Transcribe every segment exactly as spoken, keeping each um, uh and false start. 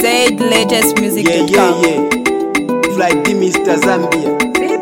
Zaid latest music Yeah, dot com. yeah, yeah. Fly D Mister Zambia.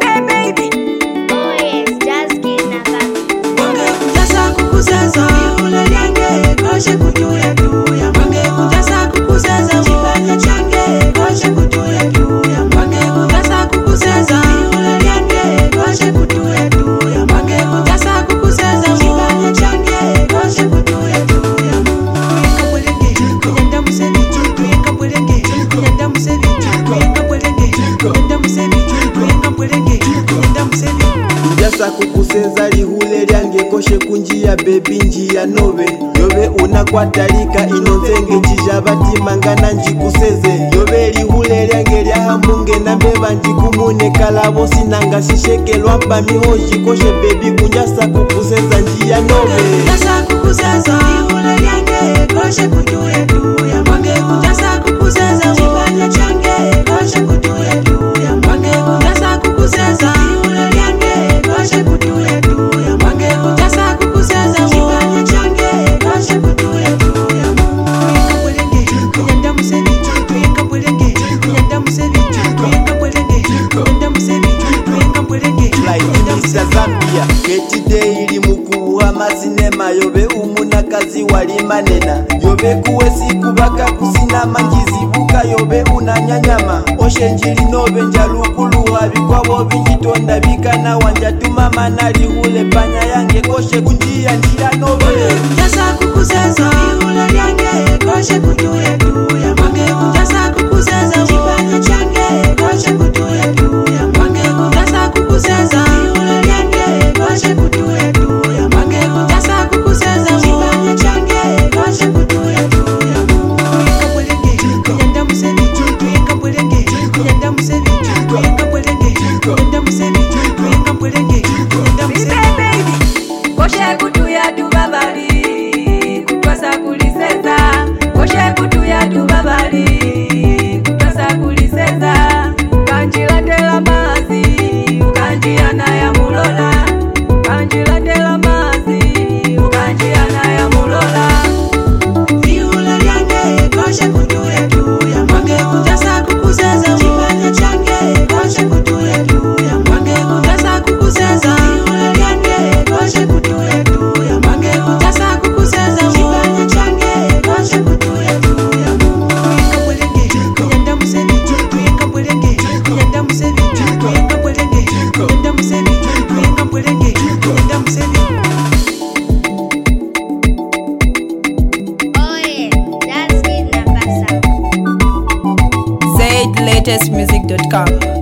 Baby. Oh yes, just get nafasi. Mwange kujasa kukuseza ule liange koshe kutuya tuya. Mwange kujasa kukuseza chibanya change koshe kutuya tuya. Mwange kujasa kukuseza ule liange koshe kutuya tuya. Mwange kujasa kukuseza chibanya change koshe kutuya tuya. Kapwelenge kuyenda musevi kuyenda kapwelenge kuyenda musevi kuyenda kapwelenge kuyenda musevi kuyenda kapwelenge kuyenda musevi. Njasa kukuseza lihule lyange koshe kunjia baby njia nove. Yobe unakwatalika inozenge chijabatima ngana njikuseze. Yobe lihule lyange lya hambunge na mbeba njikumune kalabo sinanga shishekelwa pa mihoji koshe baby kunjasa kukuseza njia nove. Kunjasa kukuseza lihule lyange koshe kutuya tuya. Mwange kunjasa kukuseza chibanya change koshe kutuya tuya. Mwange kunjasa kukuseza lihule lyange koshe kutuya tuya. Mwange kunjasa kukuseza chibanya change koshe kutuya tuya. Kapwelenge kuyenda musevi kuyenda kapwelenge kuyenda musevi kuyenda kapwelenge kuyenda musevi kuyenda kapwelenge Fly D Mister Zambia. Ketide ili mukuwa masinema. Yobe umunakazi wali manena. Yobe kuwesi kubaka kusina manjizi buka. Yobe unanyanyama oshe njili nobe njalukuluha. Bikwabo binjitonda bikana wanjatuma manali hule panya yange koshe kunjia njila nobe. Kunjasa kukuseza lihule lyange koshe kutuya tuya. Mwange kunjasa kukuseza chibanya change koshe kutuya tuya. Mwange kunjasa kukuseza lihule lyange koshe kutuya tuya. Mwange kunjasa kukuseza chibanya change koshe kutuya tuya. Kapwelenge kuyenda musevi kuyenda kapwelenge kuyenda musevi kuyenda kapwelenge kuyenda musevi kuyenda kapwelenge kuyenda musevi. Koshe kutuya tubabali kutwasa kuliseza. Koshe kutuya tubabali kutwasa kuliseza. Kanjilatela mazi ukanjiana ya mulola. Kanjilatela mazi ukanjiana ya mulola. Lihule lyange koshe kutuya tuya. Mwange kunjasa kukuseza chibanya change koshe kutuya tuya. Mwange kunjasa kukuseza lihule lyange koshe kutuya tuya. Mwange kunjasa kukuseza chibanya change koshe kutuya tuya. Kapwelenge kuyenda musevi kuyenda kapwelenge kuyenda musevi kuyenda kapwelenge kuyenda musevi kuyenda kapwelenge kuyenda musevi. Oh yes, just get nafasi. Zaid latest music dot com.